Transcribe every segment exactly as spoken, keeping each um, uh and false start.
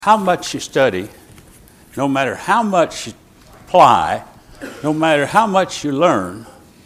how much you study, no matter how much you apply, no matter how much you learn,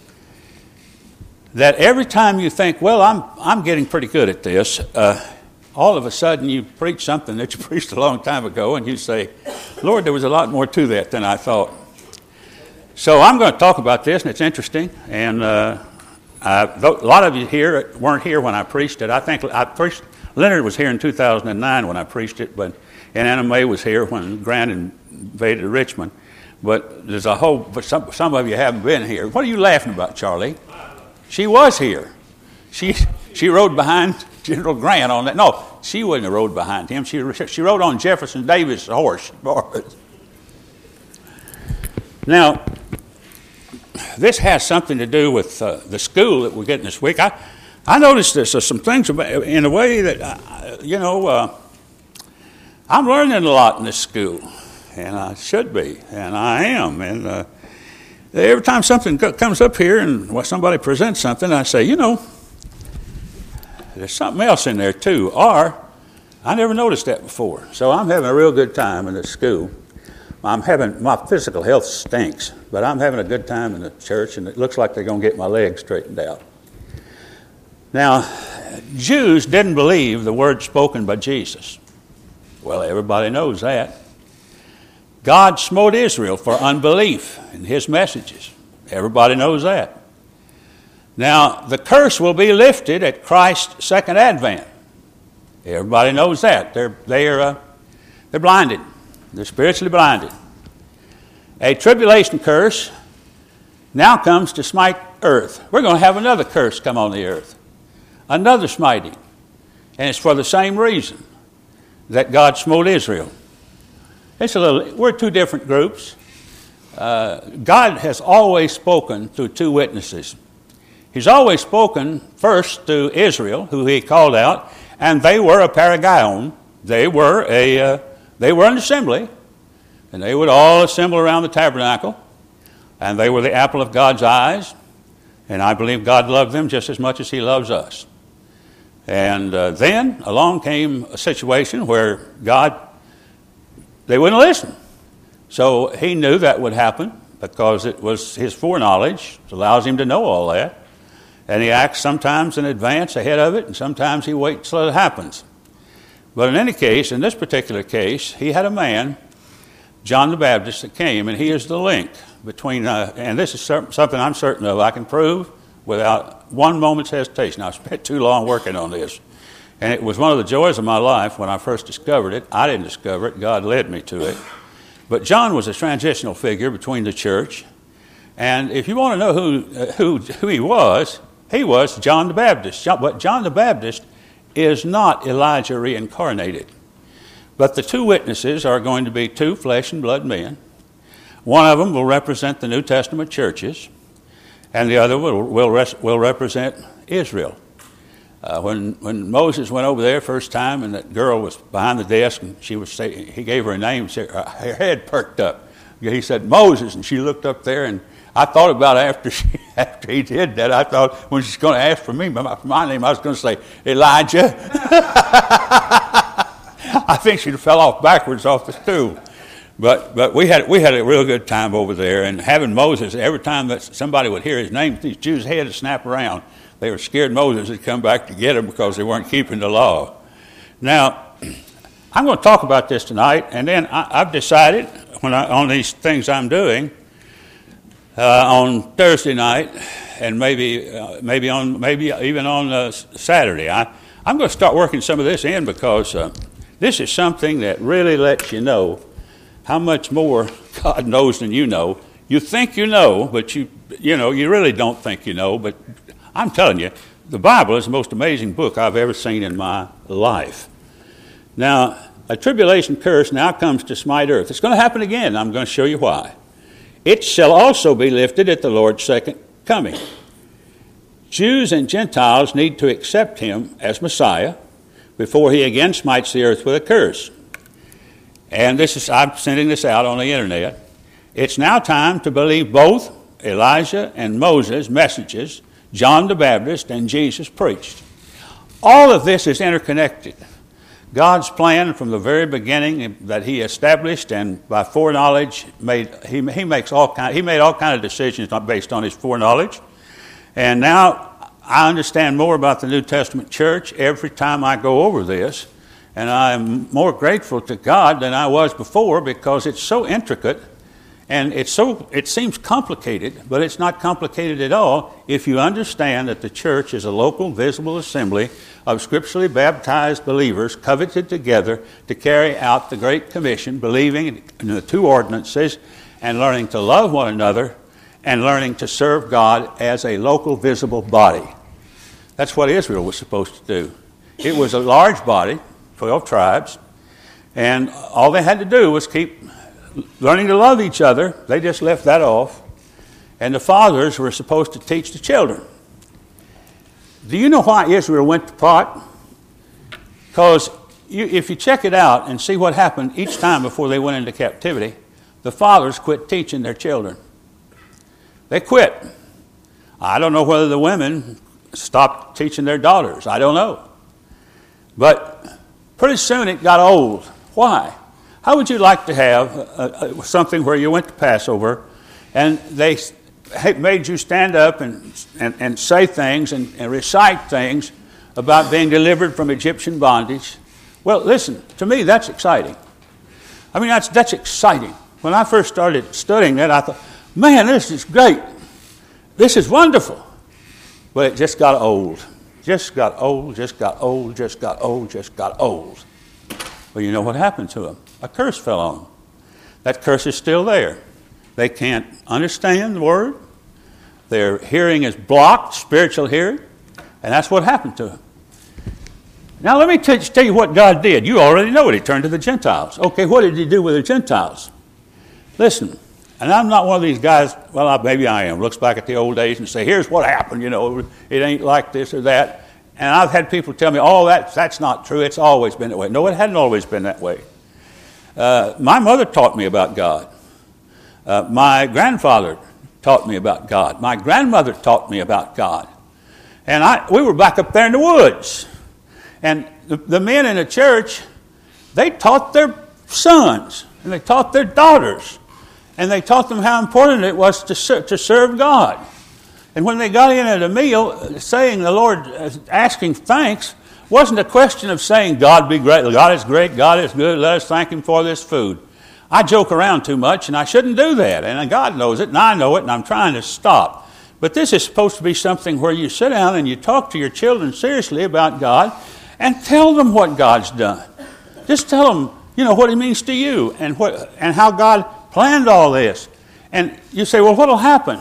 that every time you think, well, I'm I'm getting pretty good at this, uh, all of a sudden you preach something that you preached a long time ago, and you say, Lord, there was a lot more to that than I thought. So I'm going to talk about this, and it's interesting. And uh, I, a lot of you here weren't here when I preached it. I think I preached. Leonard was here in two thousand nine when I preached it, but and Anna Mae was here when Grant invaded Richmond. But there's a whole. But some some of you haven't been here. What are you laughing about, Charlie? She was here. She she rode behind General Grant on that. No, she wouldn't have rode behind him. She she rode on Jefferson Davis' horse. Now, this has something to do with uh, the school that we're getting this week. I I noticed there's uh, some things about, in a way that uh, you know uh, I'm learning a lot in this school, and I should be, and I am, and. Uh, Every time something comes up here and somebody presents something, I say, you know, there's something else in there too. Or, I never noticed that before. So I'm having a real good time in this school. I'm having, my physical health stinks, but I'm having a good time in the church, and it looks like they're going to get my legs straightened out. Now, Jews didn't believe the word spoken by Jesus. Well, everybody knows that. God smote Israel for unbelief in his messages. Everybody knows that. Now, the curse will be lifted at Christ's second advent. Everybody knows that. They're, they're, uh, they're blinded. They're spiritually blinded. A tribulation curse now comes to smite earth. We're going to have another curse come on the earth. Another smiting. And it's for the same reason that God smote Israel. It's a little, we're two different groups. Uh, God has always spoken through two witnesses. He's always spoken first to Israel, who he called out, and they were a paragion. They were a uh, they were an assembly, and they would all assemble around the tabernacle, and they were the apple of God's eyes, and I believe God loved them just as much as he loves us. And uh, then along came a situation where God They wouldn't listen. So he knew that would happen because it was his foreknowledge. It allows him to know all that. And he acts sometimes in advance ahead of it, and sometimes he waits till it happens. But in any case, in this particular case, he had a man, John the Baptist, that came, and he is the link between, uh, and this is something I'm certain of, I can prove without one moment's hesitation. I've spent too long working on this. And it was one of the joys of my life when I first discovered it. I didn't discover it. God led me to it. But John was a transitional figure between the church. And if you want to know who uh, who, who he was, he was John the Baptist. John, but John the Baptist is not Elijah reincarnated. But the two witnesses are going to be two flesh and blood men. One of them will represent the New Testament churches, and the other will, will, res, will represent Israel. Uh, when when Moses went over there first time, and that girl was behind the desk, and she was saying, he gave her a name. Her head perked up. He said Moses, and she looked up there, and I thought about after she, after he did that. I thought when she's going to ask for me, my, my name, I was going to say Elijah. I think she fell off backwards off the stool. But but we had we had a real good time over there, and having Moses, every time that somebody would hear his name, these Jews' heads would snap around. They were scared Moses would come back to get them because they weren't keeping the law. Now, I'm going to talk about this tonight, and then I, I've decided when I, on these things I'm doing uh, on Thursday night, and maybe uh, maybe on maybe even on uh, Saturday, I, I'm going to start working some of this in because uh, this is something that really lets you know how much more God knows than you know. You think you know, but you you know you really don't think you know, but I'm telling you, the Bible is the most amazing book I've ever seen in my life. Now, a tribulation curse now comes to smite earth. It's going to happen again. I'm going to show you why. It shall also be lifted at the Lord's second coming. Jews and Gentiles need to accept him as Messiah before he again smites the earth with a curse. And this is, I'm sending this out on the internet. It's now time to believe both Elijah and Moses' messages John the Baptist and Jesus preached. All of this is interconnected. God's plan from the very beginning that He established, and by foreknowledge made He He makes all kind He made all kind of decisions not based on His foreknowledge. And now I understand more about the New Testament church every time I go over this, and I'm more grateful to God than I was before because it's so intricate. And it's so it seems complicated, but it's not complicated at all if you understand that the church is a local, visible assembly of scripturally baptized believers covenanted together to carry out the Great Commission, believing in the two ordinances and learning to love one another and learning to serve God as a local, visible body. That's what Israel was supposed to do. It was a large body, twelve tribes, and all they had to do was keep learning to love each other. They just left that off. And the fathers were supposed to teach the children. Do you know why Israel went to pot? Because you, if you check it out and see what happened each time before they went into captivity, the fathers quit teaching their children. They quit. I don't know whether the women stopped teaching their daughters. I don't know. But pretty soon it got old. Why? How would you like to have uh, uh, something where you went to Passover and they made you stand up and, and, and say things and, and recite things about being delivered from Egyptian bondage? Well, listen, to me that's exciting. I mean, that's, that's exciting. When I first started studying that, I thought, man, this is great. This is wonderful. But it just got old. Just got old, just got old, just got old, just got old. Well, you know what happened to them? A curse fell on them. That curse is still there. They can't understand the word. Their hearing is blocked, spiritual hearing, and that's what happened to them. Now let me t- tell you what God did. You already know it. He turned to the Gentiles. Okay, what did He do with the Gentiles? Listen, and I'm not one of these guys, well, maybe I am, looks back at the old days and say, here's what happened, you know, it ain't like this or that. And I've had people tell me, oh, that, that's not true. It's always been that way. No, it hadn't always been that way. Uh, my mother taught me about God. Uh, my grandfather taught me about God. My grandmother taught me about God. And I, we were back up there in the woods. And the, the men in the church, they taught their sons and they taught their daughters. And they taught them how important it was to, ser- to serve God. And when they got in at a meal, saying the Lord, asking thanks, wasn't a question of saying, God be great, God is great, God is good, let us thank Him for this food. I joke around too much, and I shouldn't do that. And God knows it, and I know it, and I'm trying to stop. But this is supposed to be something where you sit down and you talk to your children seriously about God and tell them what God's done. Just tell them, you know, what He means to you and what and how God planned all this. And you say, well, what will happen?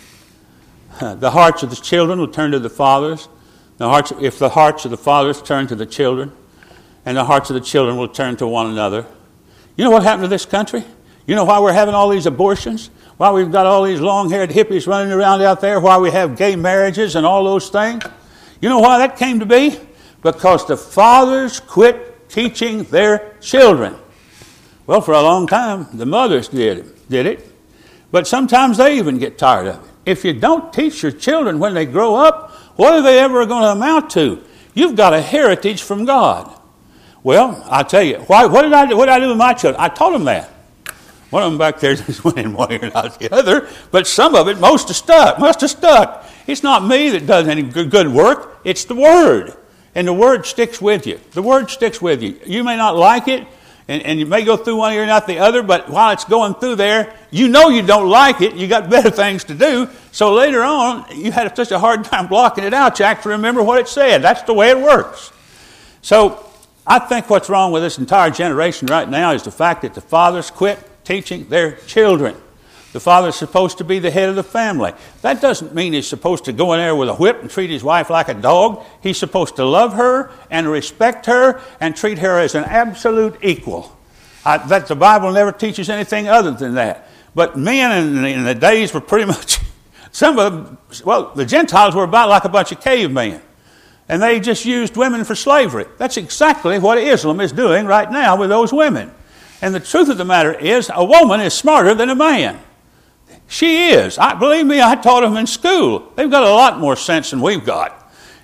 The hearts of the children will turn to the fathers. The hearts, if the hearts of the fathers turn to the children, and the hearts of the children will turn to one another. You know what happened to this country? You know why we're having all these abortions? Why we've got all these long-haired hippies running around out there? Why we have gay marriages and all those things? You know why that came to be? Because the fathers quit teaching their children. Well, for a long time, the mothers did, did it. But sometimes they even get tired of it. If you don't teach your children when they grow up, what are they ever going to amount to? You've got a heritage from God. Well, I'll tell you, why, what did I do? What did I do with my children? I taught them that. One of them back there just went in one ear and out the other, but some of it must have stuck, must have stuck. It's not me that does any good work. It's the Word. And the Word sticks with you. The Word sticks with you. You may not like it, and, and you may go through one ear and out the other, but while it's going through there, you know you don't like it. You got better things to do. So later on, you had such a hard time blocking it out, you actually remember what it said. That's the way it works. So I think what's wrong with this entire generation right now is the fact that the fathers quit teaching their children. The father's supposed to be the head of the family. That doesn't mean he's supposed to go in there with a whip and treat his wife like a dog. He's supposed to love her and respect her and treat her as an absolute equal. I, that the Bible never teaches anything other than that. But men in the, in the days were pretty much, some of them, well, the Gentiles were about like a bunch of cavemen. And they just used women for slavery. That's exactly what Islam is doing right now with those women. And the truth of the matter is, a woman is smarter than a man. She is. I, believe me, I taught them in school. They've got a lot more sense than we've got.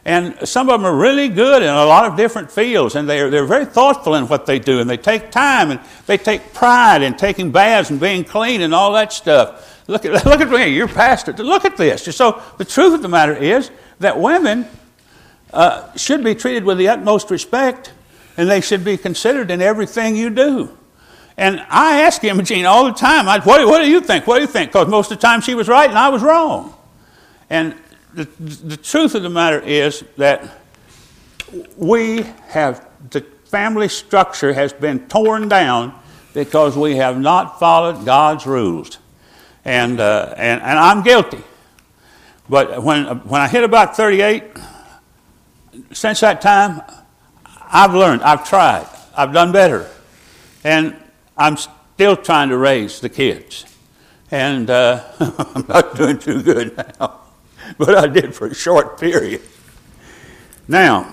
And some of them are really good in a lot of different fields, and they're, they're very thoughtful in what they do, and they take time, and they take pride in taking baths and being clean and all that stuff. Look at, look at me, you're pastor. Look at this. So the truth of the matter is that women uh, should be treated with the utmost respect, and they should be considered in everything you do. And I ask Imogene all the time, I, what, what do you think? What do you think? Because most of the time she was right and I was wrong. And the, the truth of the matter is that we have, the family structure has been torn down because we have not followed God's rules. And, uh, and, and I'm guilty. But when, when I hit about thirty-eight, since that time, I've learned, I've tried, I've done better. And I'm still trying to raise the kids. And uh, I'm not doing too good now. But I did for a short period. Now,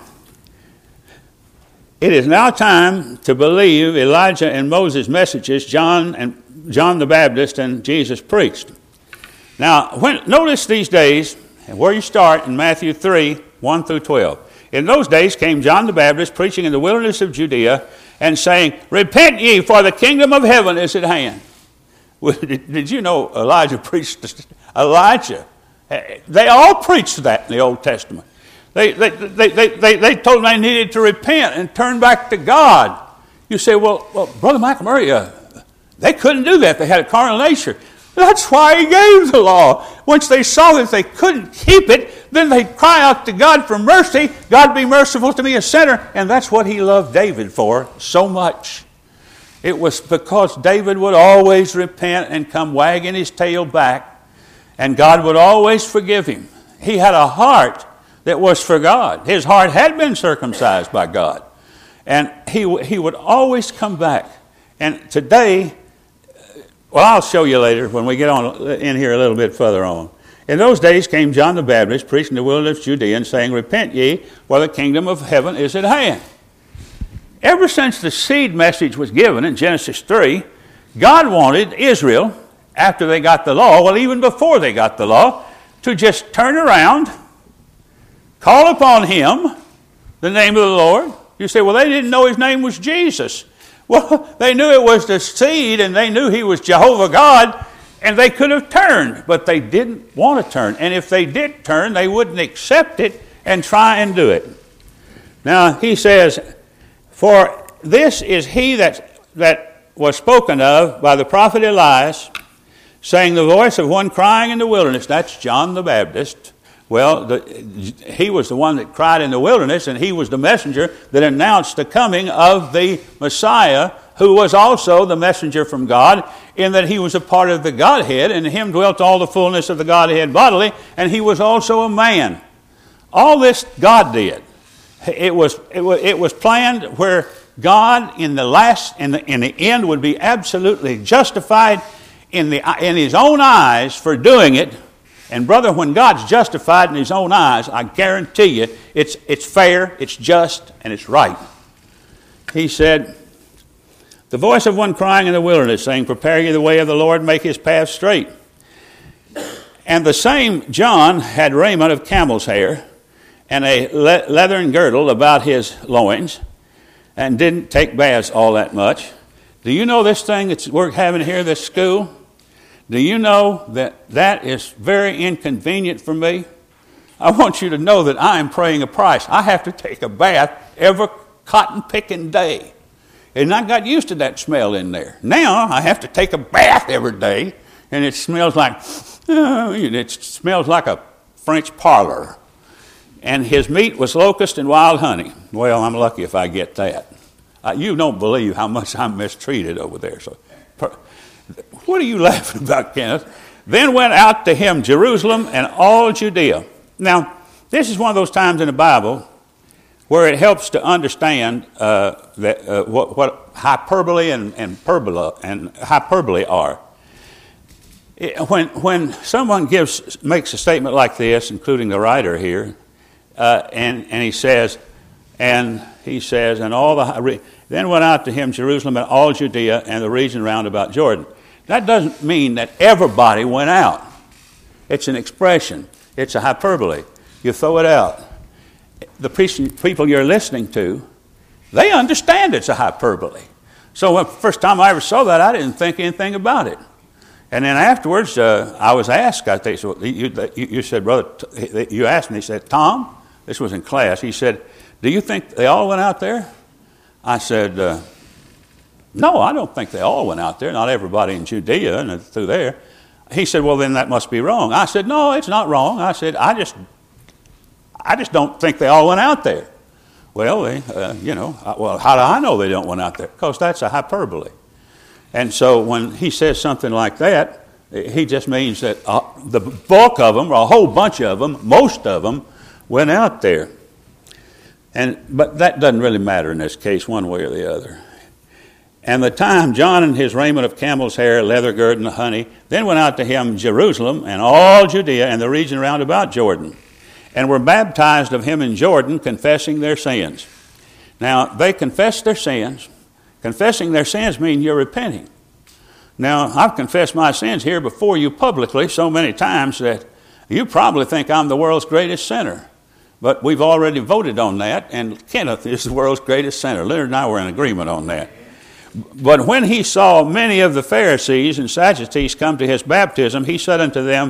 it is now time to believe Elijah and Moses' messages John and John the Baptist and Jesus preached. Now, when, notice these days, and where you start in Matthew three, one through twelve. In those days came John the Baptist preaching in the wilderness of Judea and saying, repent ye, for the kingdom of heaven is at hand. Well, did, did you know Elijah preached? Elijah. They all preached that in the Old Testament. They, they, they, they, they, they told them they needed to repent and turn back to God. You say, well, well Brother McElmurray, uh, they couldn't do that. They had a carnal nature. That's why he gave the law. Once they saw that they couldn't keep it, then they'd cry out to God for mercy. God, be merciful to me, a sinner. And that's what he loved David for so much. It was because David would always repent and come wagging his tail back, and God would always forgive him. He had a heart that was for God. His heart had been circumcised by God. And he, he would always come back. And today, well, I'll show you later when we get on in here a little bit further on. In those days came John the Baptist, preaching the wilderness of Judea, and saying, repent ye, for the kingdom of heaven is at hand. Ever since the seed message was given in Genesis three, God wanted Israel, after they got the law, well, even before they got the law, to just turn around, call upon him, the name of the Lord. You say, well, they didn't know his name was Jesus. Well, they knew it was the seed, and they knew he was Jehovah God, and they could have turned, but they didn't want to turn. And if they did turn, they wouldn't accept it and try and do it. Now, he says, for this is he that, that was spoken of by the prophet Elias, saying, the voice of one crying in the wilderness. That's John the Baptist. Well, the, he was the one that cried in the wilderness, and he was the messenger that announced the coming of the Messiah, who was also the messenger from God, in that he was a part of the Godhead, and in him dwelt all the fullness of the Godhead bodily, and he was also a man. All this God did. It was, it was, it was planned where God in the last, in the, in the end, would be absolutely justified in, the, in his own eyes for doing it. And brother, when God's justified in his own eyes, I guarantee you, it's, it's fair, it's just, and it's right. He said, the voice of one crying in the wilderness, saying, prepare ye the way of the Lord, make his path straight. And the same John had raiment of camel's hair, and a le- leathern girdle about his loins, and didn't take baths all that much. Do you know this thing that we're having here, this school? Do you know that that is very inconvenient for me? I want you to know that I am paying a price. I have to take a bath every cotton picking day. And I got used to that smell in there. Now I have to take a bath every day, and it smells like, uh, it smells like a French parlor. And his meat was locust and wild honey. Well, I'm lucky if I get that. Uh, you don't believe how much I'm mistreated over there. So. Per- What are you laughing about, Kenneth? Then went out to him Jerusalem and all Judea. Now, this is one of those times in the Bible where it helps to understand uh, that, uh, what, what hyperbole and, and, perbola, and hyperbole are. It, when, when someone gives, makes a statement like this, including the writer here, uh, and, and he says, and he says, and all the, then went out to him Jerusalem and all Judea and the region round about Jordan. That doesn't mean that everybody went out. It's an expression. It's a hyperbole. You throw it out. the people you're listening to, they understand it's a hyperbole. So the first time I ever saw that, I didn't think anything about it. And then afterwards, uh, I was asked, I think, so you, you, you said, brother, you asked me, he said, Tom, this was in class, he said, do you think they all went out there? I said, uh, no, I don't think they all went out there, not everybody in Judea and through there. He said, well, then that must be wrong. I said, no, it's not wrong. I said, I just, I just don't think they all went out there. Well, they, uh, you know, well, how do I know they don't went out there? Because that's a hyperbole. And so when he says something like that, he just means that uh, the bulk of them, or a whole bunch of them, most of them, went out there. And but that doesn't really matter in this case, one way or the other. And the time John and his raiment of camel's hair, leather girded and honey, then went out to him Jerusalem and all Judea and the region round about Jordan, and were baptized of him in Jordan, confessing their sins. Now, they confessed their sins. Confessing their sins means you're repenting. Now, I've confessed my sins here before you publicly so many times that you probably think I'm the world's greatest sinner. But we've already voted on that, and Kenneth is the world's greatest sinner. Leonard and I were in agreement on that. But when he saw many of the Pharisees and Sadducees come to his baptism, he said unto them,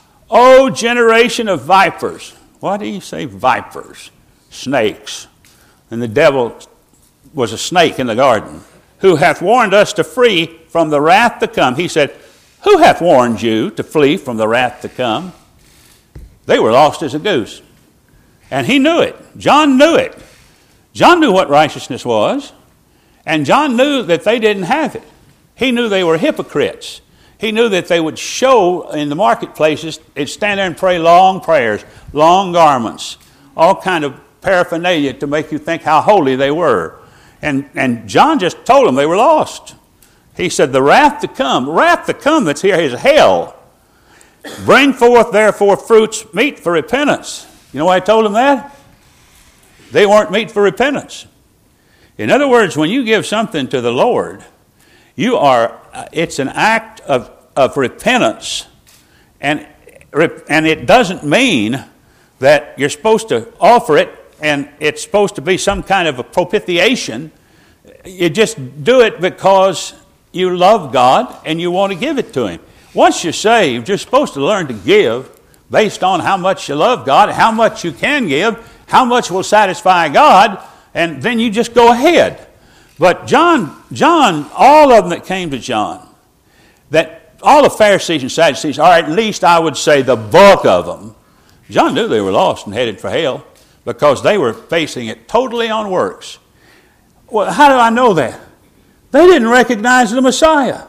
O generation of vipers. Why do you say vipers? Snakes. And the devil was a snake in the garden. Who hath warned us to flee from the wrath to come? He said, who hath warned you to flee from the wrath to come? They were lost as a goose. And he knew it. John knew it. John knew what righteousness was. And John knew that they didn't have it. He knew they were hypocrites. He knew that they would show in the marketplaces, they'd stand there and pray long prayers, long garments, all kind of paraphernalia to make you think how holy they were. And, and John just told them they were lost. He said, the wrath to come, wrath to come that's here is hell. Bring forth therefore fruits meet for repentance. You know why I told them that? They weren't meet for repentance. In other words, when you give something to the Lord, you are, it's an act of, of repentance. And, and it doesn't mean that you're supposed to offer it and it's supposed to be some kind of a propitiation. You just do it because you love God and you want to give it to Him. Once you're saved, you're supposed to learn to give based on how much you love God, how much you can give, how much will satisfy God, and then you just go ahead. But John, John, all of them that came to John, that all the Pharisees and Sadducees, or at least I would say the bulk of them, John knew they were lost and headed for hell because they were facing it totally on works. Well, how do I know that? They didn't recognize the Messiah.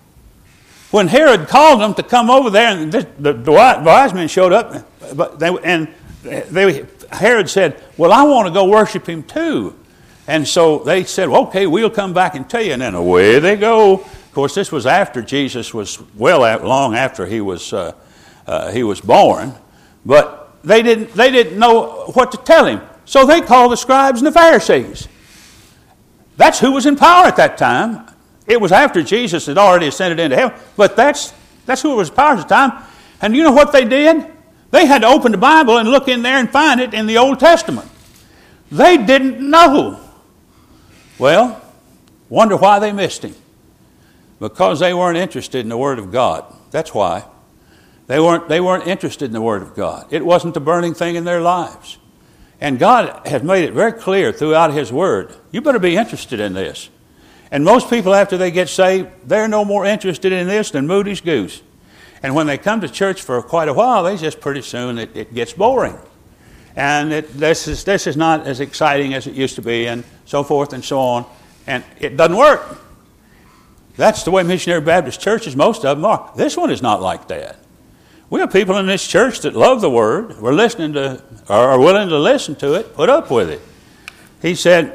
When Herod called them to come over there, and this, the, the wise men showed up, but they, and they, Herod said, well, I want to go worship him too. And so they said, well, okay, we'll come back and tell you. And then away they go. Of course, this was after Jesus was, well, long after he was, uh, uh, he was born. But they didn't, they didn't know what to tell him. So they called the scribes and the Pharisees. That's who was in power at that time. It was after Jesus had already ascended into heaven, but that's that's who was in power at the time. And you know what they did? They had to open the Bible and look in there and find it in the Old Testament. They didn't know. Well, wonder why they missed him. Because they weren't interested in the Word of God. That's why. They weren't, they weren't interested in the Word of God. It wasn't the burning thing in their lives. And God has made it very clear throughout His Word, you better be interested in this. And most people, after they get saved, they're no more interested in this than Moody's goose. And when they come to church for quite a while, they just pretty soon, it, it gets boring. And it, this is this is not as exciting as it used to be, and so forth and so on. And it doesn't work. That's the way Missionary Baptist churches, most of them are. This one is not like that. We have people in this church that love the Word. We're listening to, or are willing to listen to it, put up with it. He said,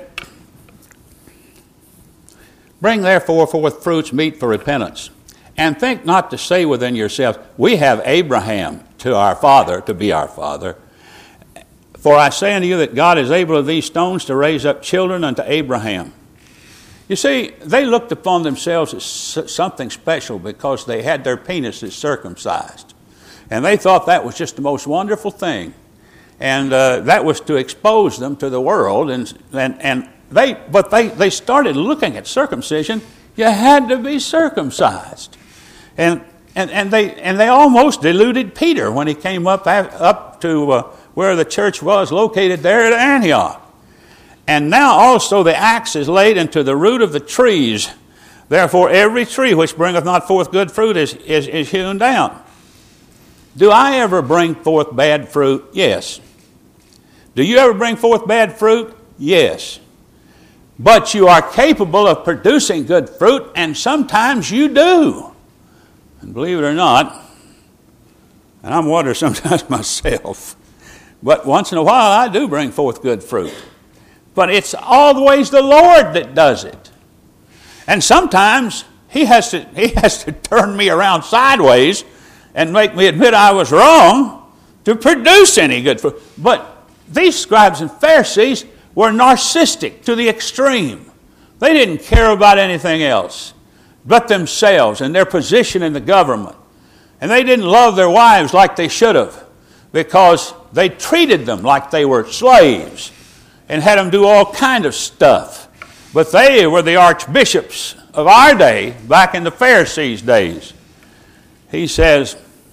bring therefore forth fruits meet for repentance. And think not to say within yourselves, we have Abraham to our father, to be our father. For I say unto you that God is able of these stones to raise up children unto Abraham. You see, they looked upon themselves as something special because they had their penises circumcised. And they thought that was just the most wonderful thing. And uh, that was to expose them to the world. And, and, and they, but they, they started looking at circumcision. You had to be circumcised. And, and, and, they, and they almost deluded Peter when he came up, up to uh, where the church was located there at Antioch. And now also the axe is laid into the root of the trees. Therefore every tree which bringeth not forth good fruit is, is, is hewn down. Do I ever bring forth bad fruit? Yes. Do you ever bring forth bad fruit? Yes. But you are capable of producing good fruit, and sometimes you do. And believe it or not, and I'm wondering sometimes myself, but once in a while I do bring forth good fruit. But it's always the Lord that does it. And sometimes He has to, he has to turn me around sideways and make me admit I was wrong to produce any good fruit. But these scribes and Pharisees were narcissistic to the extreme. They didn't care about anything else but themselves and their position in the government. And they didn't love their wives like they should have, because they treated them like they were slaves and had them do all kind of stuff. But they were the archbishops of our day, back in the Pharisees' days. He says,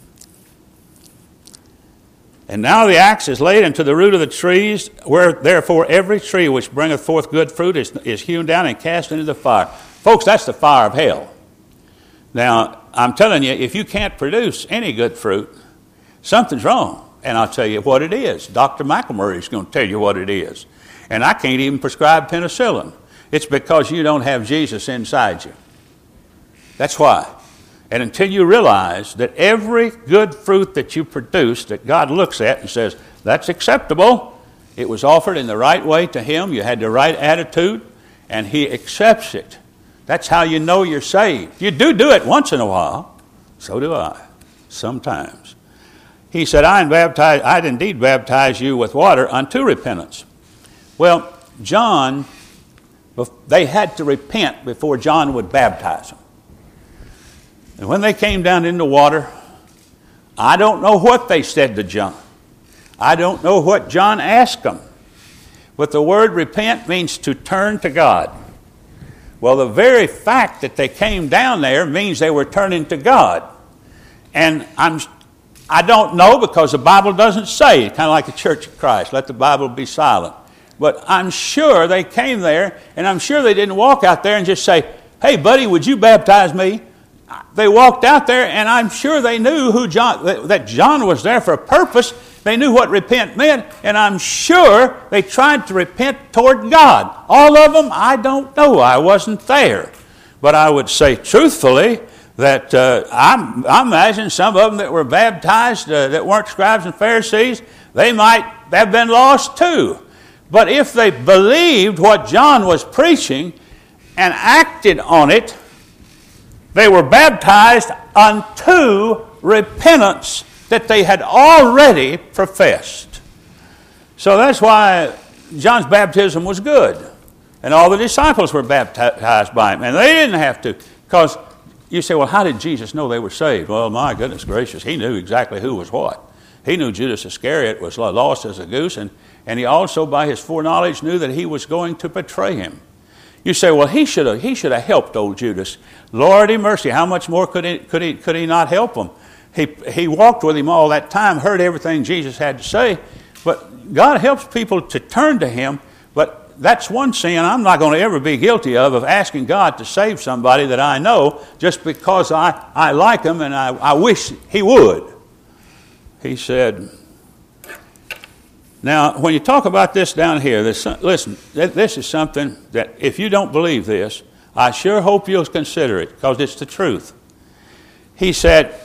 and now the axe is laid into the root of the trees, where therefore every tree which bringeth forth good fruit is, is hewn down and cast into the fire. Folks, that's the fire of hell. Now, I'm telling you, if you can't produce any good fruit, something's wrong. And I'll tell you what it is. Doctor McElmurray is going to tell you what it is. And I can't even prescribe penicillin. It's because you don't have Jesus inside you. That's why. And until you realize that every good fruit that you produce, that God looks at and says, that's acceptable, it was offered in the right way to Him, you had the right attitude, and He accepts it. That's how you know you're saved. You do do it once in a while. So do I, sometimes. He said, I baptize, I'd indeed baptize you with water unto repentance. Well, John, they had to repent before John would baptize them. And when they came down in the water, I don't know what they said to John. I don't know what John asked them. But the word repent means to turn to God. Well, the very fact that they came down there means they were turning to God. And I'm, I don't know, because the Bible doesn't say, kind of like the Church of Christ, let the Bible be silent. But I'm sure they came there, and I'm sure they didn't walk out there and just say, hey, buddy, would you baptize me? They walked out there, and I'm sure they knew who John, that John was there for a purpose. They knew what repent meant, and I'm sure they tried to repent toward God. All of them, I don't know. I wasn't there. But I would say truthfully that uh, I, I imagine some of them that were baptized uh, that weren't scribes and Pharisees, they might have been lost too. But if they believed what John was preaching and acted on it, they were baptized unto repentance that they had already professed. So that's why John's baptism was good. And all the disciples were baptized by him. And they didn't have to. Because you say, well, how did Jesus know they were saved? Well, my goodness gracious, He knew exactly who was what. He knew Judas Iscariot was lost as a goose. And, and He also, by His foreknowledge, knew that he was going to betray Him. You say, well, he should have he should have helped old Judas. Lordy mercy, how much more could he could he could he not help him? He he walked with him all that time, heard everything Jesus had to say. But God helps people to turn to Him. But that's one sin I'm not going to ever be guilty of, of asking God to save somebody that I know just because I, I like him and I, I wish He would. He said, now, when you talk about this down here, this, listen, this is something that if you don't believe this, I sure hope you'll consider it, because it's the truth. He said,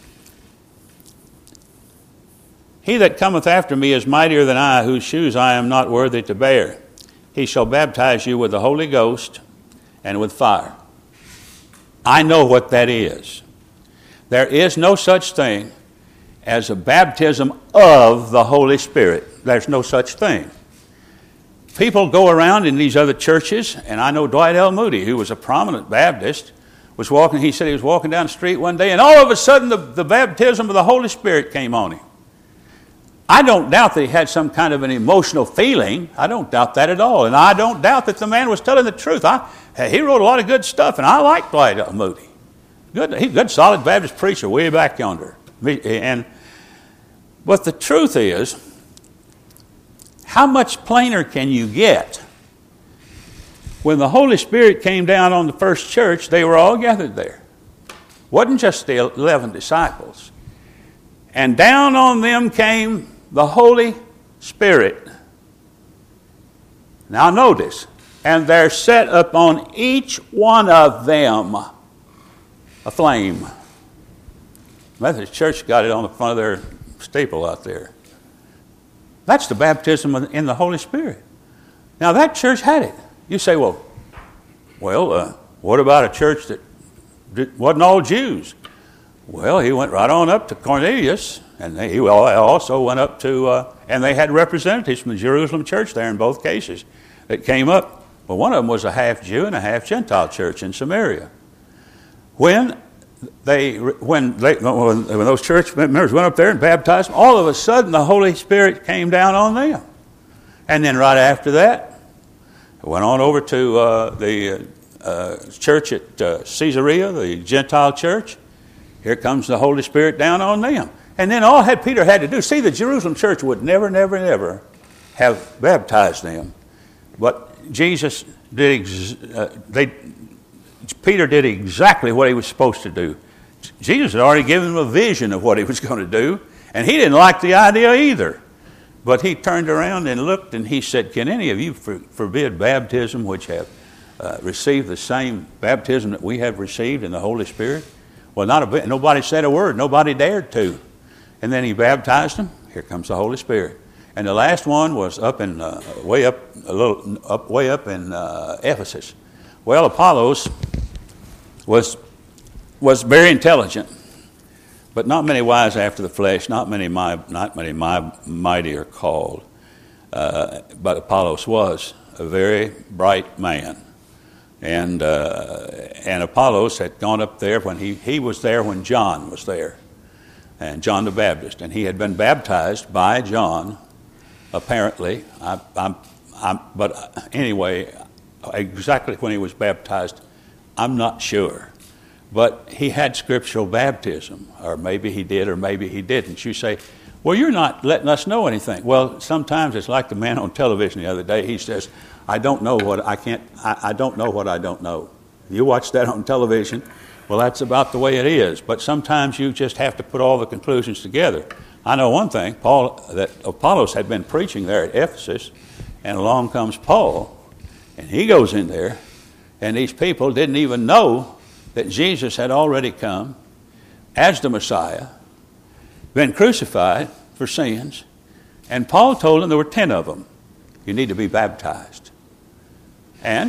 He that cometh after me is mightier than I, whose shoes I am not worthy to bear. He shall baptize you with the Holy Ghost and with fire. I know what that is. There is no such thing as a baptism of the Holy Spirit. There's no such thing. People go around in these other churches, and I know Dwight L. Moody, who was a prominent Baptist, was walking, he said he was walking down the street one day, and all of a sudden the, the baptism of the Holy Spirit came on him. I don't doubt that he had some kind of an emotional feeling. I don't doubt that at all. And I don't doubt that the man was telling the truth. I, he wrote a lot of good stuff, and I like Dwight L. Moody. Good, he's a good, solid Baptist preacher way back yonder. And, but the truth is, how much plainer can you get? When the Holy Spirit came down on the first church, they were all gathered there. Wasn't just the eleven disciples. And down on them came the Holy Spirit. Now notice, and there set upon each one of them a flame. Methodist Church got it on the front of their steeple out there. That's the baptism in the Holy Spirit. Now that church had it. You say, well, well, uh, what about a church that wasn't all Jews? Well, he went right on up to Cornelius, and they, he also went up to, uh, and they had representatives from the Jerusalem church there in both cases that came up. Well, one of them was a half Jew and a half Gentile church in Samaria. When they, when they, when those church members went up there and baptized them, all of a sudden the Holy Spirit came down on them. And then right after that, went on over to uh, the uh, church at uh, Caesarea, the Gentile church. Here comes the Holy Spirit down on them. And then all had Peter had to do, see, the Jerusalem church would never, never, never have baptized them. But Jesus did, ex- uh, they, Peter did exactly what he was supposed to do. Jesus had already given him a vision of what he was going to do, and he didn't like the idea either. But he turned around and looked, and he said, can any of you for, forbid baptism which have uh, received the same baptism that we have received in the Holy Spirit? Well, not a bit. Nobody said a word. Nobody dared to. And then he baptized them. Here comes the Holy Spirit. And the last one was up in, uh, way up, a little, up, way up in uh, Ephesus. Well, Apollos was, was very intelligent. But not many wise after the flesh, not many my, not many my, mighty are called. Uh, but Apollos was a very bright man. And uh, and Apollos had gone up there when he, he was there when John was there. And John the Baptist. And he had been baptized by John, apparently. I, I'm, I'm, but anyway, exactly when he was baptized, I'm not sure. But he had scriptural baptism, or maybe he did, or maybe he didn't. You say, well, you're not letting us know anything. Well, sometimes it's like the man on television the other day. He says, I don't know what I can't, I, I don't know what I don't know. You watch that on television, well, that's about the way it is. But sometimes you just have to put all the conclusions together. I know one thing, Paul, that Apollos had been preaching there at Ephesus, and along comes Paul, and he goes in there, and these people didn't even know that Jesus had already come as the Messiah, been crucified for sins, and Paul told them there were ten of them. You need to be baptized. And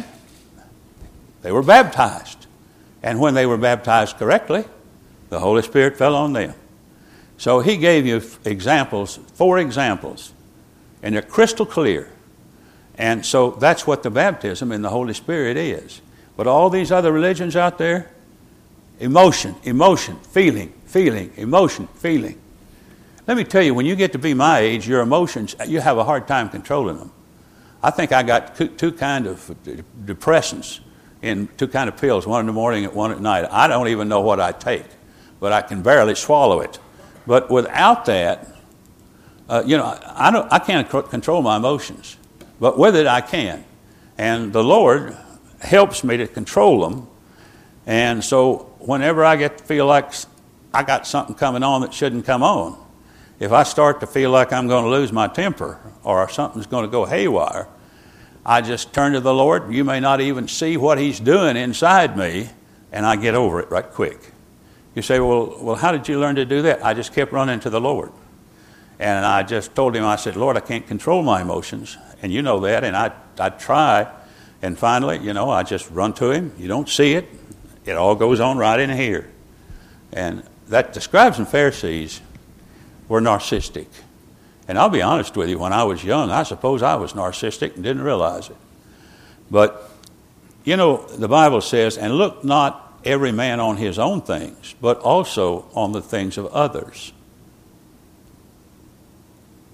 they were baptized. And when they were baptized correctly, the Holy Spirit fell on them. So he gave you examples, four examples, and they're crystal clear. And so that's what the baptism in the Holy Spirit is. But all these other religions out there, emotion, emotion, feeling, feeling, emotion, feeling. Let me tell you, when you get to be my age, your emotions, you have a hard time controlling them. I think I got two, two kind of depressants in two kind of pills, one in the morning and one at night. I don't even know what I take, but I can barely swallow it. But without that, uh, you know, I don't, I can't control my emotions, but with it I can. And the Lord helps me to control them. And so whenever I get to feel like I got something coming on that shouldn't come on, if I start to feel like I'm going to lose my temper or something's going to go haywire, I just turn to the Lord. You may not even see what He's doing inside me, and I get over it right quick. You say, well, well, how did you learn to do that? I just kept running to the Lord. And I just told Him, I said, Lord, I can't control my emotions. And you know that, and I, I try. And finally, you know, I just run to Him. You don't see it. It all goes on right in here. And that the scribes and Pharisees were narcissistic. And I'll be honest with you, when I was young, I suppose I was narcissistic and didn't realize it. But, you know, the Bible says, and look not every man on his own things, but also on the things of others.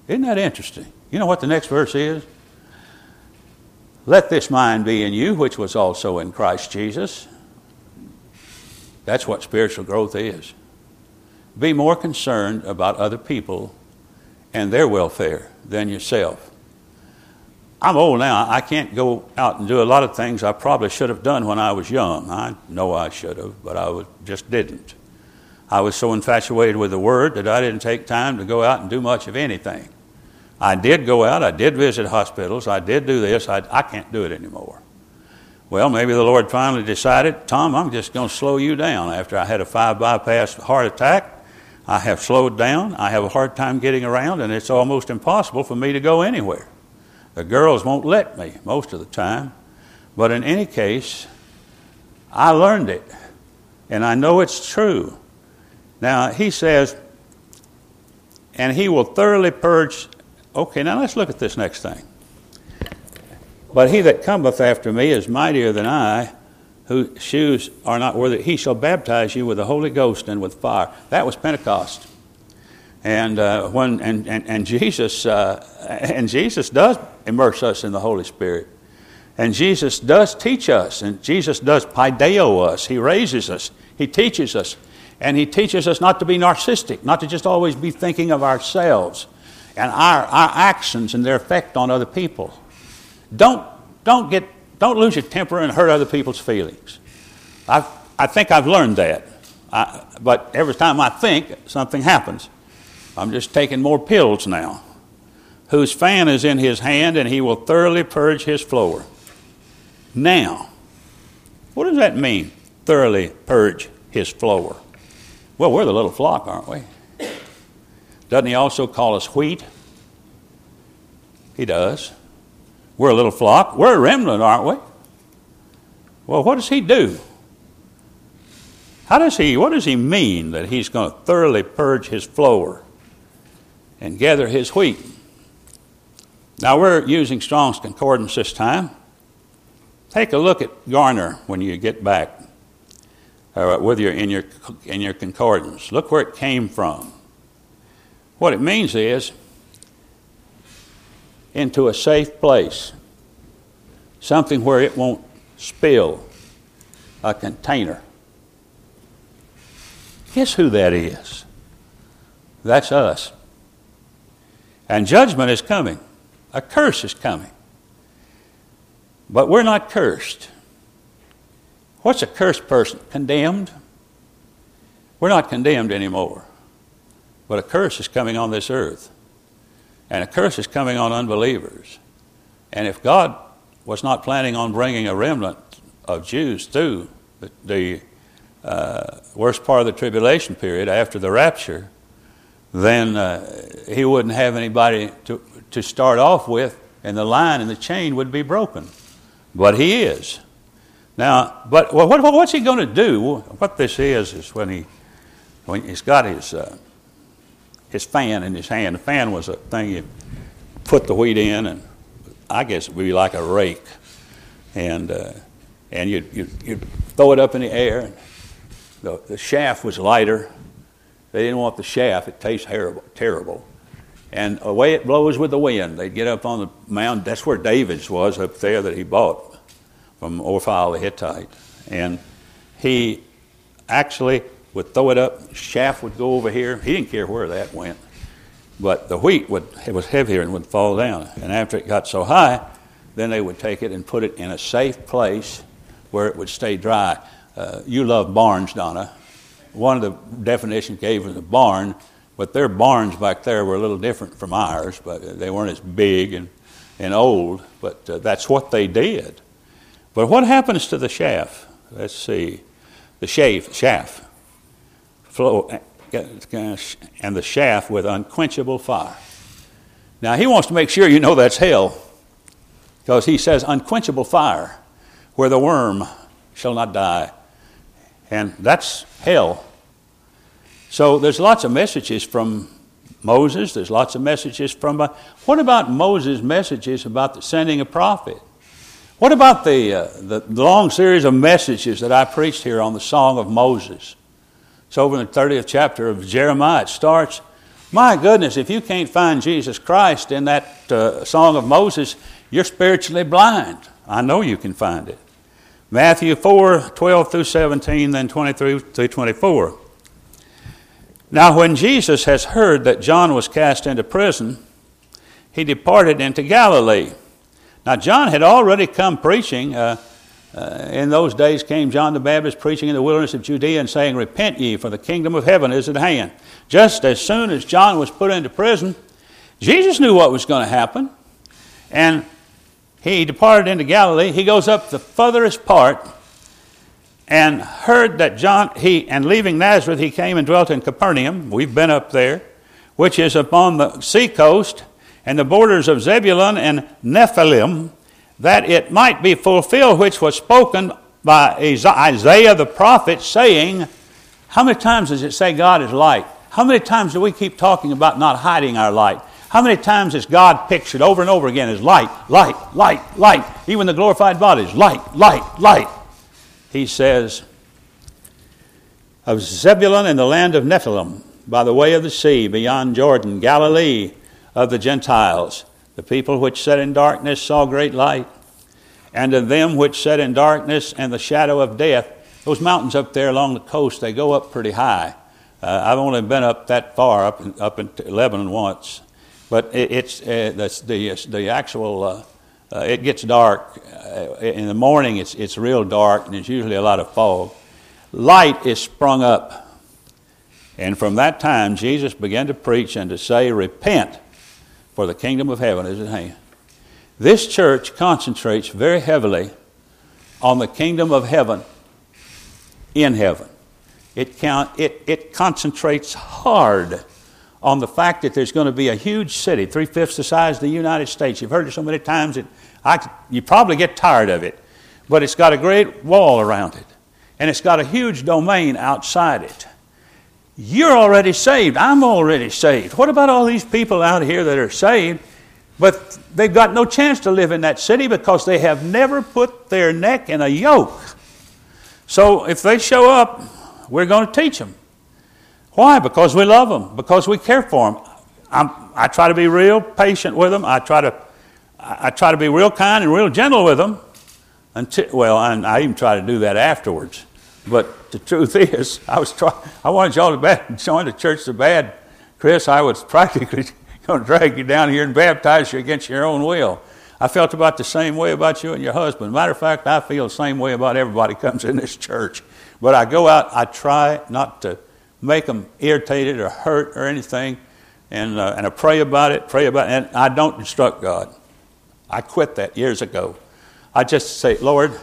Isn't that interesting? You know what the next verse is? Let this mind be in you, which was also in Christ Jesus. That's what spiritual growth is. Be more concerned about other people and their welfare than yourself. I'm old now. I can't go out and do a lot of things I probably should have done when I was young. I know I should have, but I was, just didn't. I was so infatuated with the Word that I didn't take time to go out and do much of anything. I did go out. I did visit hospitals. I did do this. I, I can't do it anymore. Well, maybe the Lord finally decided, Tom, I'm just going to slow you down. After I had a five bypass heart attack, I have slowed down. I have a hard time getting around, and it's almost impossible for me to go anywhere. The girls won't let me most of the time. But in any case, I learned it, and I know it's true. Now, he says, and he will thoroughly purge. Okay, now let's look at this next thing. But he that cometh after me is mightier than I, whose shoes are not worthy. He shall baptize you with the Holy Ghost and with fire. That was Pentecost. And uh, when and, and, and Jesus uh, and Jesus does immerse us in the Holy Spirit. And Jesus does teach us, and Jesus does paideo us. He raises us. He teaches us. And he teaches us not to be narcissistic, not to just always be thinking of ourselves and our, our actions and their effect on other people. Don't don't get don't lose your temper and hurt other people's feelings. I I think I've learned that. I, but every time I think, something happens. I'm just taking more pills now. Whose fan is in his hand, and he will thoroughly purge his floor. Now, what does that mean? Thoroughly purge his floor. Well, we're the little flock, aren't we? Doesn't he also call us wheat? He does. We're a little flock. We're a remnant, aren't we? Well, what does he do? How does he, what does he mean that he's going to thoroughly purge his floor and gather his wheat? Now, we're using Strong's Concordance this time. Take a look at Garner when you get back uh, with your, in, your, in your concordance. Look where it came from. What it means is into a safe place, something where it won't spill, a container. Guess who that is? That's us. And judgment is coming. A curse is coming. But we're not cursed. What's a cursed person? Condemned? We're not condemned anymore. But a curse is coming on this earth. And a curse is coming on unbelievers. And if God was not planning on bringing a remnant of Jews through the, the uh, worst part of the tribulation period after the rapture, then uh, he wouldn't have anybody to, to start off with, and the line and the chain would be broken. But he is. Now, but well, what, what's he going to do? What this is is when he when he's got his uh, his fan in his hand. The fan was a thing you put the wheat in, and I guess it would be like a rake, and uh, and you you you throw it up in the air. And the, the shaft was lighter. They didn't want the shaft; it tastes terrible. Terrible. And away it blows with the wind. They'd get up on the mountain. That's where David's was, up there, that he bought from Orphiel the Hittite. And he actually would throw it up. The shaft would go over here. He didn't care where that went. But the wheat would it was heavier and would fall down. And after it got so high, then they would take it and put it in a safe place where it would stay dry. Uh, you love barns, Donna. One of the definitions gave was a barn. But their barns back there were a little different from ours, but they weren't as big and, and old, but uh, that's what they did. But what happens to the shaft? Let's see. The shaft, shaft, flow, and the shaft with unquenchable fire. Now, he wants to make sure you know that's hell, because he says unquenchable fire, where the worm shall not die. And that's hell. So there's lots of messages from Moses. There's lots of messages from... Uh, what about Moses' messages about the sending a prophet? What about the, uh, the the long series of messages that I preached here on the Song of Moses? It's over in the thirtieth chapter of Jeremiah. It starts My goodness, if you can't find Jesus Christ in that uh, Song of Moses, you're spiritually blind. I know you can find it. Matthew four, twelve through seventeen, then twenty-three through twenty-four. Now when Jesus has heard that John was cast into prison, he departed into Galilee. Now John had already come preaching. Uh, uh, in those days came John the Baptist preaching in the wilderness of Judea and saying, Repent ye, for the kingdom of heaven is at hand. Just as soon as John was put into prison, Jesus knew what was going to happen. And he departed into Galilee. He goes up the furthest part and heard that John, he, and leaving Nazareth, he came and dwelt in Capernaum. We've been up there, which is upon the sea coast and the borders of Zebulun and Nephthalim, that it might be fulfilled which was spoken by Isaiah the prophet, saying, how many times does it say God is light? How many times do we keep talking about not hiding our light? How many times is God pictured over and over again as light, light, light, light? Even the glorified bodies, light, light, light. He says, of Zebulun and the land of Nephthalim, by the way of the sea, beyond Jordan, Galilee of the Gentiles. The people which sat in darkness saw great light. And of them which sat in darkness and the shadow of death, those mountains up there along the coast, they go up pretty high. Uh, I've only been up that far, up in, up in Lebanon once. But it, it's uh, the, the, the actual, uh, uh, it gets dark. Uh, in the morning it's, it's real dark, and there's usually a lot of fog. Light is sprung up. And from that time, Jesus began to preach and to say, Repent, for the kingdom of heaven is at hand. This church concentrates very heavily on the kingdom of heaven in heaven. It, count, it, it concentrates hard on the fact that there's going to be a huge city, three-fifths the size of the United States. You've heard it so many times that I, you probably get tired of it. But it's got a great wall around it. And it's got a huge domain outside it. You're already saved. I'm already saved. What about all these people out here that are saved, but they've got no chance to live in that city because they have never put their neck in a yoke? So if they show up, we're going to teach them. Why? Because we love them. Because we care for them. I'm, I try to be real patient with them. I try to, I try to be real kind and real gentle with them. Until, well, I, I even try to do that afterwards. But the truth is, I was try, I wanted y'all to join the church so bad, Chris, I was practically going to drag you down here and baptize you against your own will. I felt about the same way about you and your husband. Matter of fact, I feel the same way about everybody who comes in this church. But I go out, I try not to make them irritated or hurt or anything, and uh, and I pray about it, pray about it, and I don't instruct God. I quit that years ago. I just say, Lord,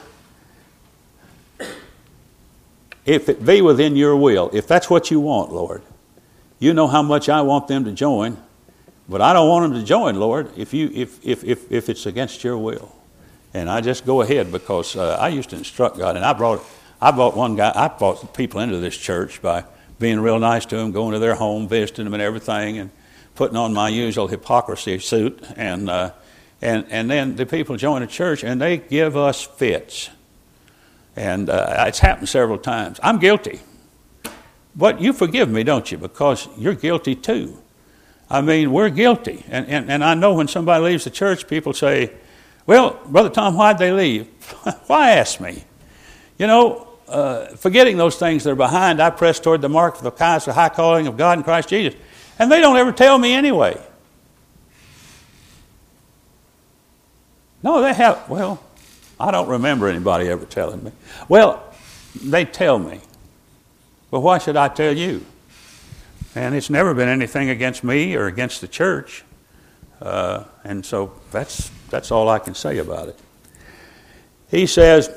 if it be within your will, if that's what you want, Lord, you know how much I want them to join, but I don't want them to join, Lord, if you if if if, if it's against your will. And I just go ahead because uh, I used to instruct God, and I brought I brought one guy, I brought people into this church by being real nice to them, going to their home, visiting them and everything, and putting on my usual hypocrisy suit, and uh, and and then the people join the church and they give us fits. And uh, it's happened several times. I'm guilty. But you forgive me, don't you? Because you're guilty too. I mean, we're guilty. And, and, and I know when somebody leaves the church, people say, well, Brother Tom, why'd they leave? Why ask me? You know, uh, forgetting those things that are behind, I press toward the mark for the prize of the high calling of God in Christ Jesus. And they don't ever tell me anyway. No, they have, well, I don't remember anybody ever telling me. Well, they tell me. But why should I tell you? And it's never been anything against me or against the church. Uh, and so that's that's all I can say about it. He says,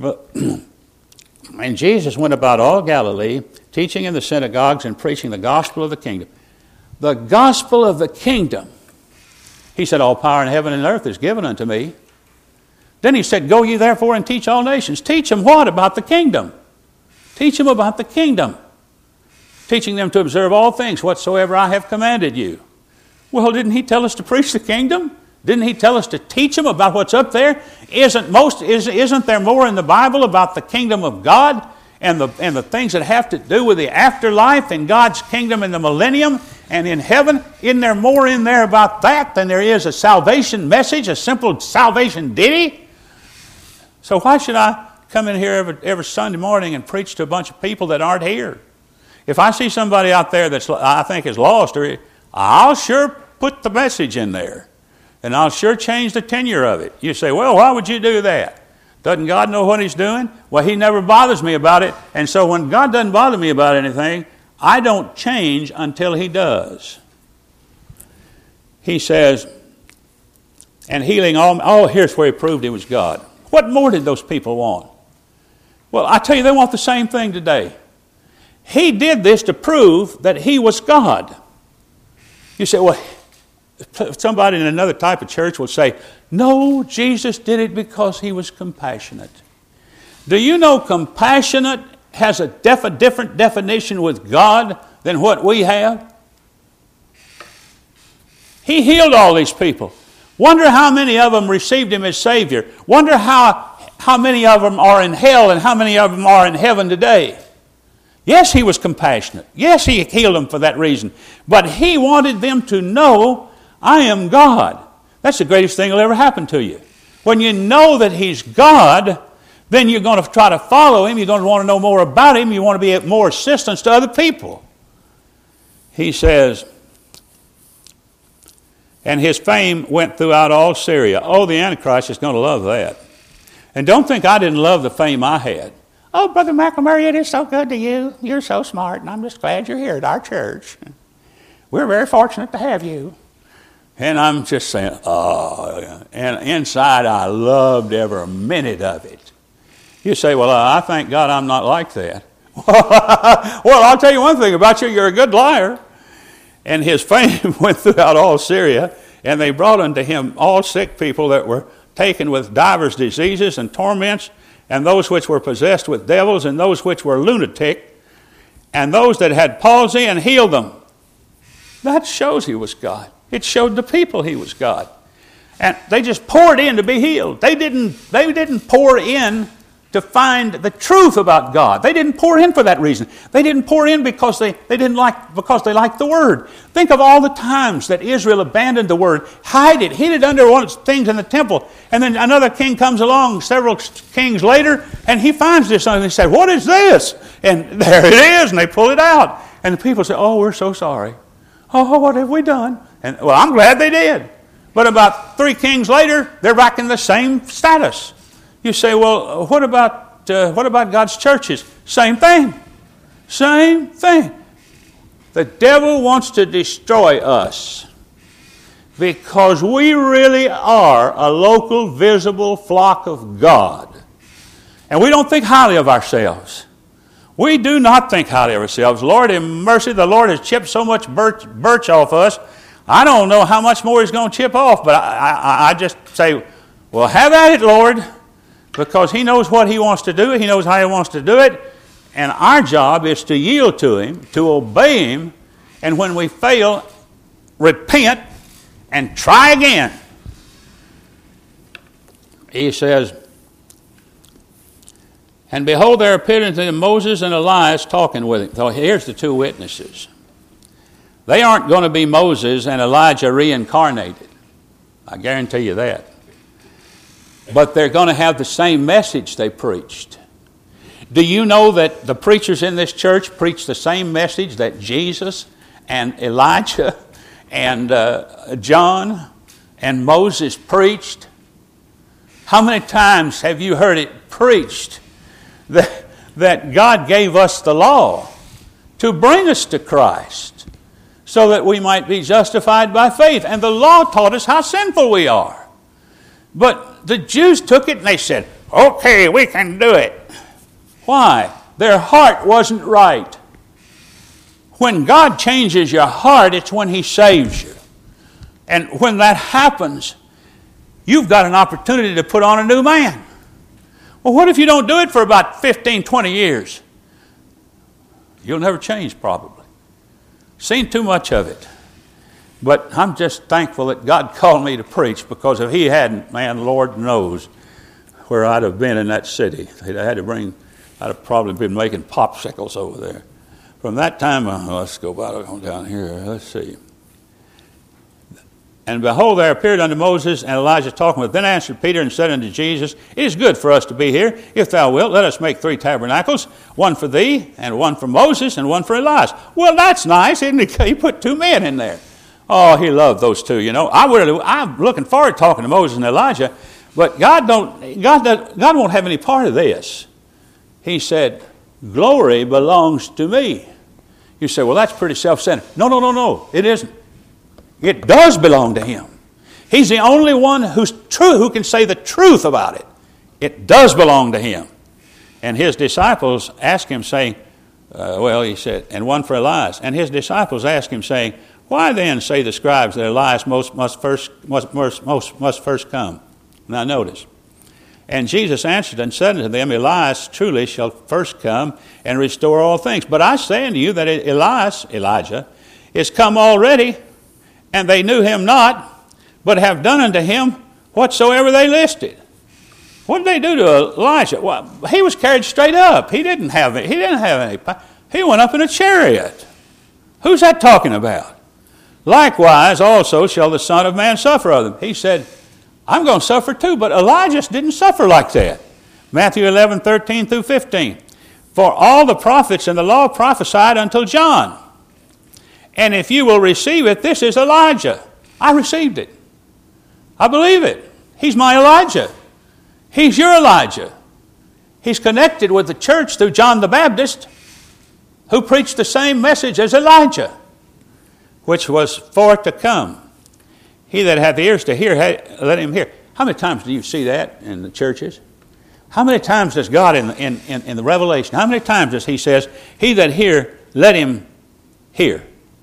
and Jesus went about all Galilee, teaching in the synagogues and preaching the gospel of the kingdom. The gospel of the kingdom. He said, all power in heaven and earth is given unto me. Then he said, go ye therefore and teach all nations. Teach them what? About the kingdom. Teach them about the kingdom. Teaching them to observe all things whatsoever I have commanded you. Well, didn't he tell us to preach the kingdom? Didn't he tell us to teach them about what's up there? Isn't most is, isn't there more in the Bible about the kingdom of God and the and the things that have to do with the afterlife and God's kingdom in the millennium And in heaven, isn't there more in there about that than there is a salvation message, a simple salvation ditty? So why should I come in here every, every Sunday morning and preach to a bunch of people that aren't here? If I see somebody out there that I think is lost, I'll sure put the message in there. And I'll sure change the tenure of it. You say, well, why would you do that? Doesn't God know what He's doing? Well, He never bothers me about it. And so when God doesn't bother me about anything, I don't change until He does. He says, and healing all, oh, here's where He proved He was God. What more did those people want? Well, I tell you, they want the same thing today. He did this to prove that He was God. You say, well, somebody in another type of church will say, no, Jesus did it because He was compassionate. Do you know compassionate has a def- different definition with God than what we have? He healed all these people. Wonder how many of them received Him as Savior. Wonder how, how many of them are in hell and how many of them are in heaven today. Yes, He was compassionate. Yes, He healed them for that reason. But He wanted them to know, I am God. That's the greatest thing that will ever happen to you. When you know that He's God, then you're going to try to follow Him. You're going to want to know more about Him. You want to be more assistance to other people. He says, and His fame went throughout all Syria. Oh, the Antichrist is going to love that. And don't think I didn't love the fame I had. Oh, Brother McElmurray, it is so good to you. You're so smart, and I'm just glad you're here at our church. We're very fortunate to have you. And I'm just saying, oh, and inside I loved every minute of it. You say, well, I thank God I'm not like that. Well, I'll tell you one thing about you, you're a good liar. And His fame went throughout all Syria, and they brought unto Him all sick people that were taken with divers diseases and torments, and those which were possessed with devils, and those which were lunatic, and those that had palsy, and healed them. That shows He was God. It showed the people He was God. And they just poured in to be healed. They didn't, they didn't pour in to find the truth about God. They didn't pour in for that reason. They didn't pour in because they, they didn't like because they liked the Word. Think of all the times that Israel abandoned the Word, hide it, hid it under one of the things in the temple, and then another king comes along several kings later, and he finds this and he said, what is this? And there it is, and they pull it out. And the people say, oh, we're so sorry. Oh, what have we done? And well, I'm glad they did. But about three kings later, they're back in the same status. You say, well, what about uh, what about God's churches? Same thing. Same thing. The devil wants to destroy us because we really are a local, visible flock of God. And we don't think highly of ourselves. We do not think highly of ourselves. Lord in mercy, the Lord has chipped so much birch, birch off us. I don't know how much more He's going to chip off, but I, I, I just say, well, have at it, Lord. Because He knows what He wants to do. He knows how He wants to do it. And our job is to yield to Him, to obey Him. And when we fail, repent and try again. He says, and behold, there appeared unto them Moses and Elias talking with Him. So here's the two witnesses. They aren't going to be Moses and Elijah reincarnated. I guarantee you that. But they're going to have the same message they preached. Do you know that the preachers in this church preach the same message that Jesus and Elijah and uh, John and Moses preached? How many times have you heard it preached that, that God gave us the law to bring us to Christ so that we might be justified by faith? And the law taught us how sinful we are. But the Jews took it and they said, okay, we can do it. Why? Their heart wasn't right. When God changes your heart, it's when He saves you. And when that happens, you've got an opportunity to put on a new man. Well, what if you don't do it for about fifteen, twenty years? You'll never change probably. Seen too much of it. But I'm just thankful that God called me to preach, because if He hadn't, man, Lord knows where I'd have been in that city. I'd had to bring, I'd have probably been making popsicles over there From that time, uh, let's go back down here. Let's see. And behold, there appeared unto Moses and Elijah talking with. Then answered Peter and said unto Jesus, It is good for us to be here. If thou wilt, let us make three tabernacles, one for thee, and one for Moses, and one for Elias. Well, that's nice, isn't it? He put two men in there. Oh, he loved those two, you know. I would, I'm looking forward to talking to Moses and Elijah, but God don't. God, God won't have any part of this. He said, glory belongs to me. You say, well, that's pretty self-centered. No, no, no, no, it isn't. It does belong to him. He's the only one who's true, who can say the truth about it. It does belong to him. And his disciples asked him, saying, uh, well, he said, and one for Elias. And his disciples asked him, saying, why then say the scribes that Elias most must first must, must, most, must first come? Now notice. And Jesus answered and said unto them, Elias truly shall first come and restore all things. But I say unto you that Elias, Elijah, is come already, and they knew him not, but have done unto him whatsoever they listed. What did they do to Elijah? Well, he was carried straight up. He didn't have it. He didn't have any. He went up in a chariot. Who's that talking about? Likewise, also shall the Son of Man suffer of them. He said, I'm going to suffer too, but Elijah didn't suffer like that. Matthew eleven, thirteen through fifteen. For all the prophets and the law prophesied until John. And if you will receive it, this is Elijah. I received it. I believe it. He's my Elijah. He's your Elijah. He's connected with the church through John the Baptist, who preached the same message as Elijah, which was for to come. He that hath ears to hear, let him hear. How many times do you see that in the churches? How many times does God in, in, in, in the Revelation, how many times does he says, he that hear, let him hear?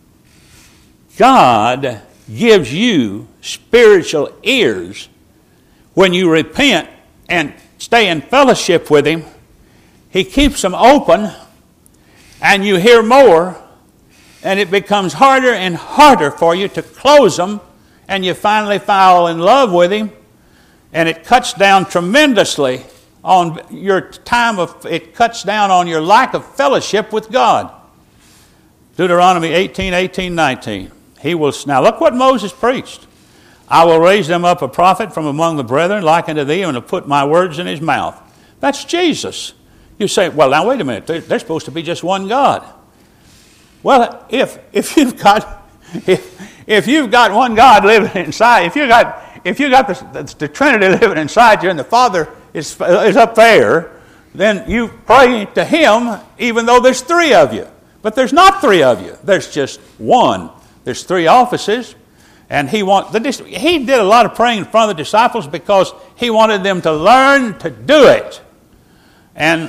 God gives you spiritual ears when you repent and stay in fellowship with him. He keeps them open and you hear more, and it becomes harder and harder for you to close them, and you finally fall in love with him, and it cuts down tremendously on your time of, it cuts down on your lack of fellowship with God. Deuteronomy eighteen, eighteen, nineteen. He will, now look what Moses preached. I will raise them up a prophet from among the brethren, like unto thee, and will put my words in his mouth. That's Jesus. You say, well, now wait a minute. They're, they're supposed to be just one God. Well, if if you've got if, if you've got one God living inside, if you got if you got the, the, the Trinity living inside you, and the Father is is up there, then you pray to Him, even though there's three of you. But there's not three of you. There's just one. There's three offices, and he want the he did a lot of praying in front of the disciples because he wanted them to learn to do it. And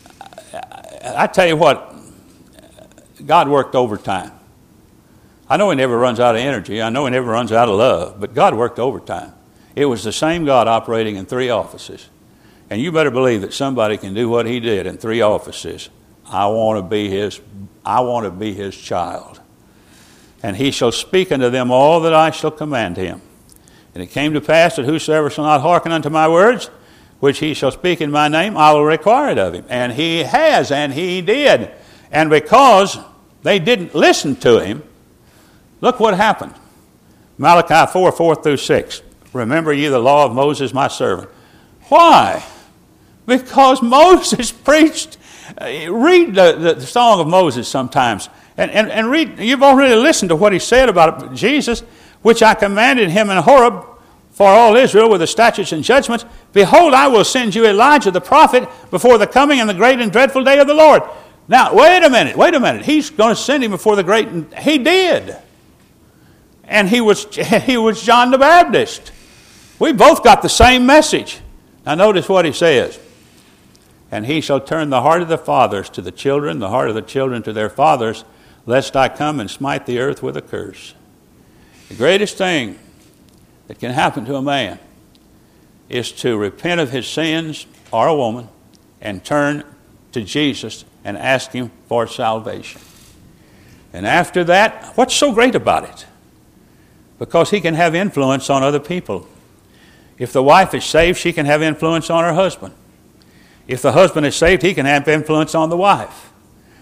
I tell you what, God worked overtime. I know He never runs out of energy. I know He never runs out of love, but God worked overtime. It was the same God operating in three offices. And you better believe that somebody can do what He did in three offices. I want to be His, I want to be His child. And He shall speak unto them all that I shall command Him. And it came to pass that whosoever shall not hearken unto my words, which He shall speak in my name, I will require it of him. And He has, and He did. And because they didn't listen to Him, look what happened. Malachi four, four through six. Remember ye the law of Moses my servant. Why? Because Moses preached. Read the, the, the Song of Moses sometimes. And, and, and read, you've already listened to what he said about Jesus, which I commanded him in Horeb for all Israel with the statutes and judgments. Behold, I will send you Elijah the prophet before the coming and the great and dreadful day of the Lord. Now, wait a minute, wait a minute. He's going to send him before the great, and he did. And he was, he was John the Baptist. We both got the same message. Now notice what he says. And he shall turn the heart of the fathers to the children, the heart of the children to their fathers, lest I come and smite the earth with a curse. The greatest thing that can happen to a man is to repent of his sins, or a woman, and turn to Jesus and ask Him for salvation. And after that, what's so great about it? Because he can have influence on other people. If the wife is saved, she can have influence on her husband. If the husband is saved, he can have influence on the wife.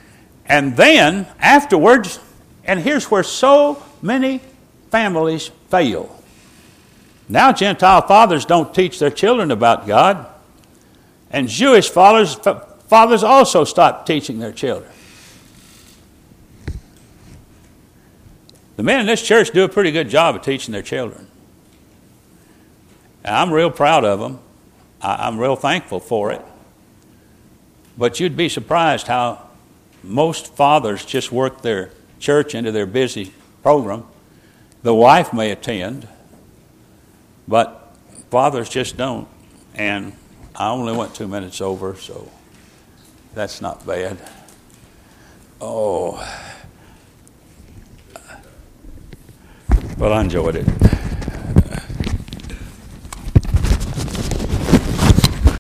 And then, afterwards, and here's where so many families fail. Now Gentile fathers don't teach their children about God. And Jewish fathers, fathers also stop teaching their children. The men in this church do a pretty good job of teaching their children. And I'm real proud of them. I'm real thankful for it. But you'd be surprised how most fathers just work their church into their busy program. The wife may attend, but fathers just don't. And I only went two minutes over, so that's not bad. Oh, but I enjoyed it.